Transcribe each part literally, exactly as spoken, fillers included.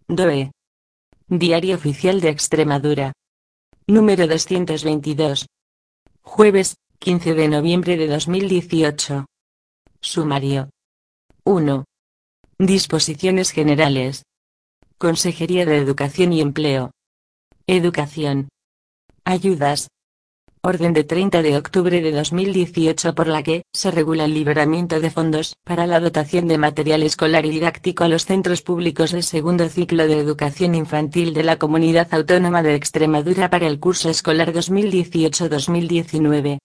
D O E. Diario Oficial de Extremadura. Número doscientos veintidós. Jueves, quince de noviembre de dos mil dieciocho. Sumario. uno. Disposiciones generales. Consejería de Educación y Empleo. Educación. Ayudas. Orden de treinta de octubre de dos mil dieciocho por la que se regula el liberamiento de fondos para la dotación de material escolar y didáctico a los centros públicos de segundo ciclo de educación infantil de la Comunidad Autónoma de Extremadura para el curso escolar dos mil dieciocho dos mil diecinueve.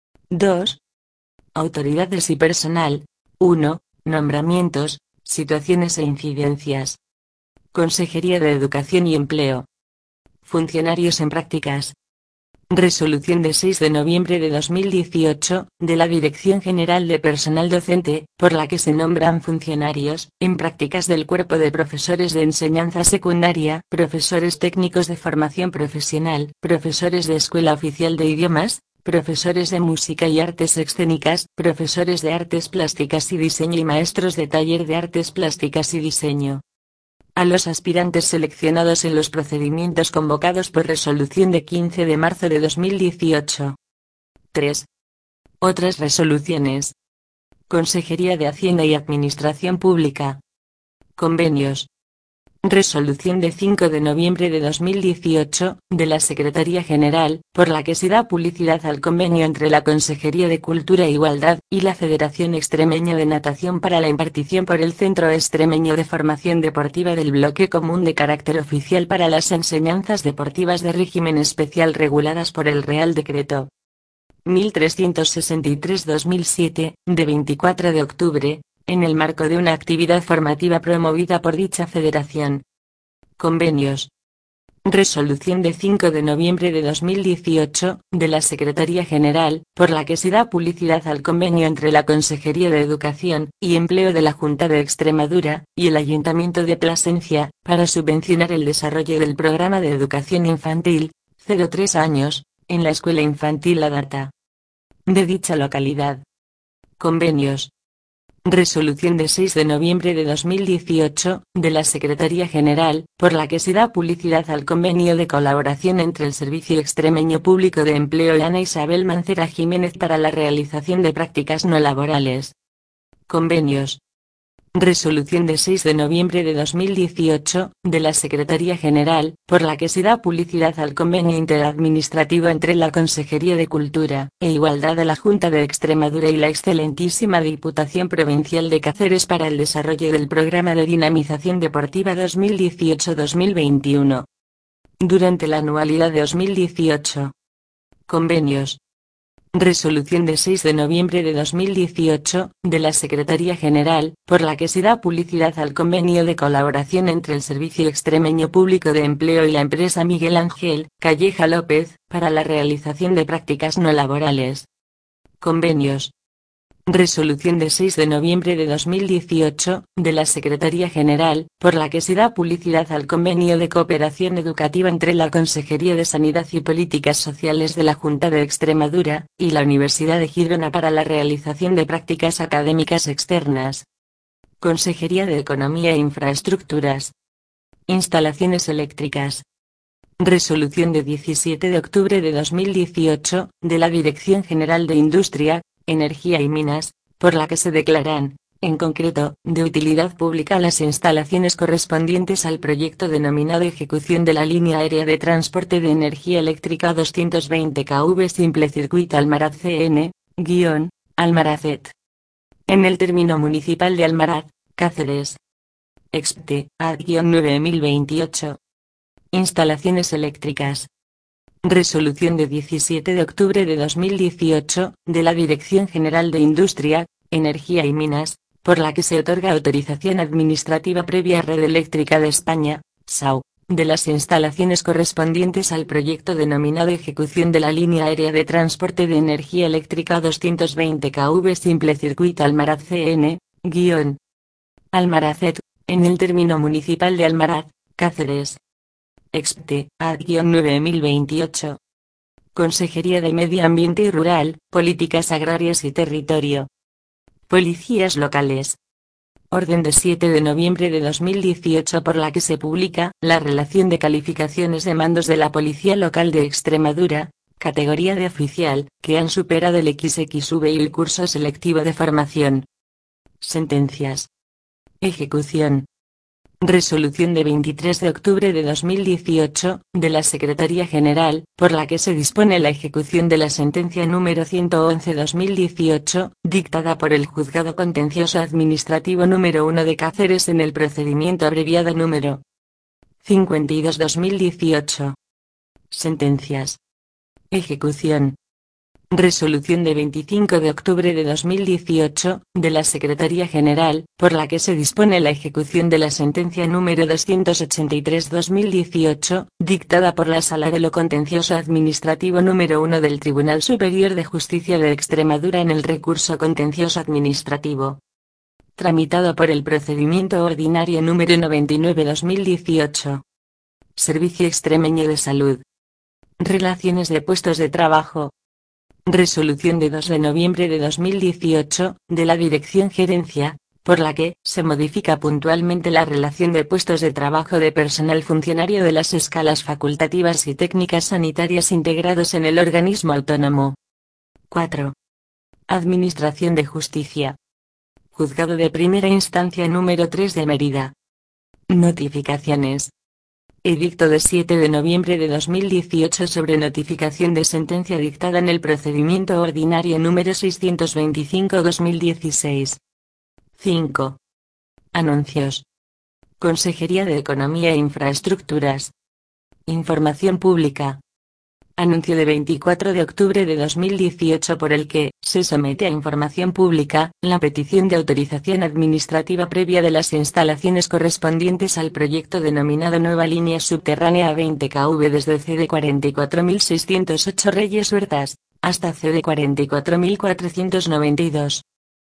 dos. Autoridades y personal. uno. Nombramientos, situaciones e incidencias. Consejería de Educación y Empleo. Funcionarios en prácticas. Resolución de seis de noviembre de dos mil dieciocho, de la Dirección General de Personal Docente, por la que se nombran funcionarios en prácticas del Cuerpo de Profesores de Enseñanza Secundaria, profesores técnicos de formación profesional, profesores de Escuela Oficial de Idiomas, profesores de Música y Artes Escénicas, profesores de Artes Plásticas y Diseño y maestros de Taller de Artes Plásticas y Diseño. A los aspirantes seleccionados en los procedimientos convocados por resolución de quince de marzo de dos mil dieciocho. tres. Otras resoluciones. Consejería de Hacienda y Administración Pública. Convenios. Resolución de cinco de noviembre de dos mil dieciocho, de la Secretaría General, por la que se da publicidad al convenio entre la Consejería de Cultura e Igualdad y la Federación Extremeña de Natación para la impartición por el Centro Extremeño de Formación Deportiva del Bloque Común de carácter oficial para las enseñanzas deportivas de régimen especial reguladas por el Real Decreto mil trescientos sesenta y tres barra dos mil siete, de veinticuatro de octubre, en el marco de una actividad formativa promovida por dicha federación. Convenios. Resolución de cinco de noviembre de dos mil dieciocho, de la Secretaría General, por la que se da publicidad al convenio entre la Consejería de Educación y Empleo de la Junta de Extremadura y el Ayuntamiento de Plasencia, para subvencionar el desarrollo del programa de educación infantil, cero a tres años, en la Escuela Infantil Adarta de dicha localidad. Convenios. Resolución de seis de noviembre de dos mil dieciocho, de la Secretaría General, por la que se da publicidad al convenio de colaboración entre el Servicio Extremeño Público de Empleo y Ana Isabel Mancera Jiménez para la realización de prácticas no laborales. Convenios. Resolución de seis de noviembre de dos mil dieciocho, de la Secretaría General, por la que se da publicidad al convenio interadministrativo entre la Consejería de Cultura e Igualdad de la Junta de Extremadura y la excelentísima Diputación Provincial de Cáceres para el desarrollo del Programa de Dinamización Deportiva dos mil dieciocho dos mil veintiuno. Durante la anualidad de dos mil dieciocho. Convenios. Resolución de seis de noviembre de dos mil dieciocho, de la Secretaría General, por la que se da publicidad al convenio de colaboración entre el Servicio Extremeño Público de Empleo y la empresa Miguel Ángel Calleja López, para la realización de prácticas no laborales. Convenios. Resolución de seis de noviembre de dos mil dieciocho, de la Secretaría General, por la que se da publicidad al convenio de cooperación educativa entre la Consejería de Sanidad y Políticas Sociales de la Junta de Extremadura y la Universidad de Girona para la realización de prácticas académicas externas. Consejería de Economía e Infraestructuras. Instalaciones eléctricas. Resolución de diecisiete de octubre de dos mil dieciocho, de la Dirección General de Industria, Energía y Minas, por la que se declaran, en concreto, de utilidad pública las instalaciones correspondientes al proyecto denominado Ejecución de la Línea Aérea de Transporte de Energía Eléctrica doscientos veinte kilovoltios Simple Circuito Almaraz C N, guión, Almarazet. En el término municipal de Almaraz, Cáceres. Expte, ad nueve mil veintiocho. Instalaciones eléctricas. Resolución de diecisiete de octubre de dos mil dieciocho, de la Dirección General de Industria, Energía y Minas, por la que se otorga autorización administrativa previa a Red Eléctrica de España, S A U, de las instalaciones correspondientes al proyecto denominado Ejecución de la Línea Aérea de Transporte de Energía Eléctrica doscientos veinte kilovoltios Simple Circuito Almaraz C N, guión, Almarazet, en el término municipal de Almaraz, Cáceres. Expte, ad nueve mil veintiocho. Consejería de Medio Ambiente y Rural, Políticas Agrarias y Territorio. Policías locales. Orden de siete de noviembre de dos mil dieciocho por la que se publica la relación de calificaciones de mandos de la Policía Local de Extremadura, categoría de oficial, que han superado el equis equis uve y el curso selectivo de formación. Sentencias. Ejecución. Resolución de veintitrés de octubre de dos mil dieciocho, de la Secretaría General, por la que se dispone la ejecución de la sentencia número ciento once barra dos mil dieciocho, dictada por el Juzgado Contencioso Administrativo número uno de Cáceres en el procedimiento abreviado número cincuenta y dos barra dos mil dieciocho. Sentencias. Ejecución. Resolución de veinticinco de octubre de dos mil dieciocho, de la Secretaría General, por la que se dispone la ejecución de la sentencia número doscientos ochenta y tres barra dos mil dieciocho, dictada por la Sala de lo Contencioso Administrativo número uno del Tribunal Superior de Justicia de Extremadura en el recurso contencioso administrativo, tramitado por el procedimiento ordinario número noventa y nueve barra dos mil dieciocho. Servicio Extremeño de Salud. Relaciones de puestos de trabajo. Resolución de dos de noviembre de dos mil dieciocho, de la Dirección Gerencia, por la que se modifica puntualmente la relación de puestos de trabajo de personal funcionario de las escalas facultativas y técnicas sanitarias integrados en el organismo autónomo. cuatro. Administración de Justicia. Juzgado de Primera Instancia número tres de Mérida. Notificaciones. Edicto de siete de noviembre de dos mil dieciocho sobre notificación de sentencia dictada en el procedimiento ordinario número seiscientos veinticinco barra dos mil dieciséis. cinco. Anuncios. Consejería de Economía e Infraestructuras. Información pública. Anuncio de veinticuatro de octubre de dos mil dieciocho por el que se somete a información pública la petición de autorización administrativa previa de las instalaciones correspondientes al proyecto denominado Nueva Línea Subterránea veinte kilómetros desde C D cuarenta y cuatro mil seiscientos ocho Reyes Huertas hasta C D cuarenta y cuatro mil cuatrocientos noventa y dos.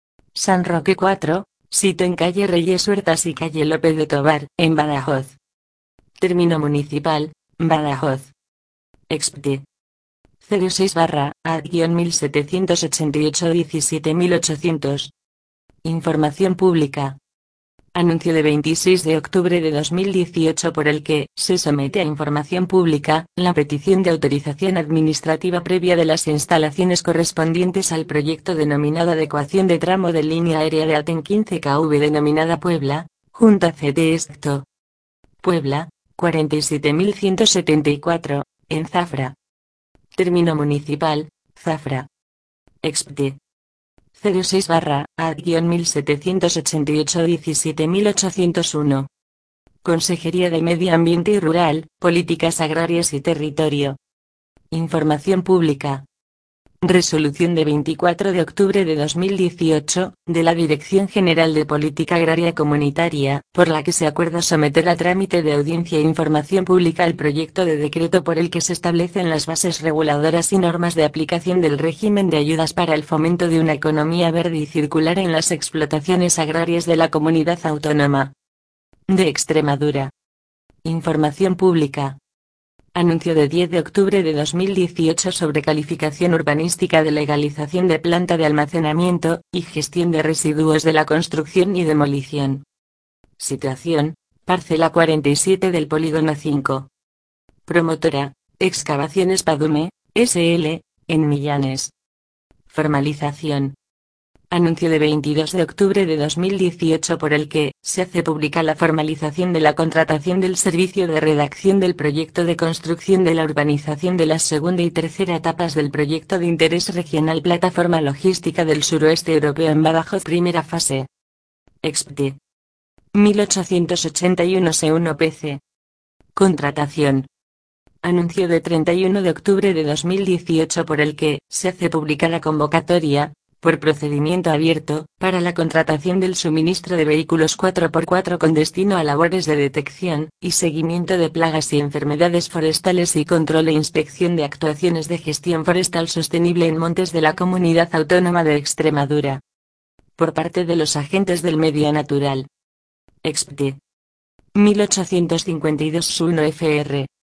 San Roque cuatro, sito en calle Reyes Huertas y calle López de Tovar, en Badajoz. Término municipal, Badajoz. Expedie. cero seis barra A mil setecientos ochenta y ocho diecisiete mil ochocientos. Información pública. Anuncio de veintiséis de octubre de dos mil dieciocho por el que se somete a información pública la petición de autorización administrativa previa de las instalaciones correspondientes al proyecto denominado Adecuación de tramo de línea aérea de Aten quince kilómetros denominada Puebla, junto a C T Esto. Puebla, cuarenta y siete mil ciento setenta y cuatro, en Zafra. Término municipal, Zafra. Expedie. cero seis barra A mil setecientos ochenta y ocho diecisiete mil ochocientos uno. Consejería de Medio Ambiente y Rural, Políticas Agrarias y Territorio. Información pública. Resolución de veinticuatro de octubre de dos mil dieciocho, de la Dirección General de Política Agraria Comunitaria, por la que se acuerda someter a trámite de audiencia e información pública el proyecto de decreto por el que se establecen las bases reguladoras y normas de aplicación del régimen de ayudas para el fomento de una economía verde y circular en las explotaciones agrarias de la Comunidad Autónoma de Extremadura. Información pública. Anuncio de diez de octubre de dos mil dieciocho sobre calificación urbanística de legalización de planta de almacenamiento y gestión de residuos de la construcción y demolición. Situación: parcela cuarenta y siete del polígono cinco. Promotora: Excavaciones Padume, S L, en Millanes. Formalización. Anuncio de veintidós de octubre de dos mil dieciocho por el que se hace pública la formalización de la contratación del servicio de redacción del proyecto de construcción de la urbanización de la segunda y tercera etapas del proyecto de interés regional Plataforma Logística del Suroeste Europeo en Badajoz primera fase. Expedie. mil ochocientos ochenta y uno S uno P C. Contratación. Anuncio de treinta y uno de octubre de dos mil dieciocho por el que se hace pública la convocatoria por procedimiento abierto, para la contratación del suministro de vehículos cuatro por cuatro con destino a labores de detección y seguimiento de plagas y enfermedades forestales y control e inspección de actuaciones de gestión forestal sostenible en montes de la Comunidad Autónoma de Extremadura, por parte de los agentes del medio natural. Expedie. mil ochocientos cincuenta y dos S uno F R.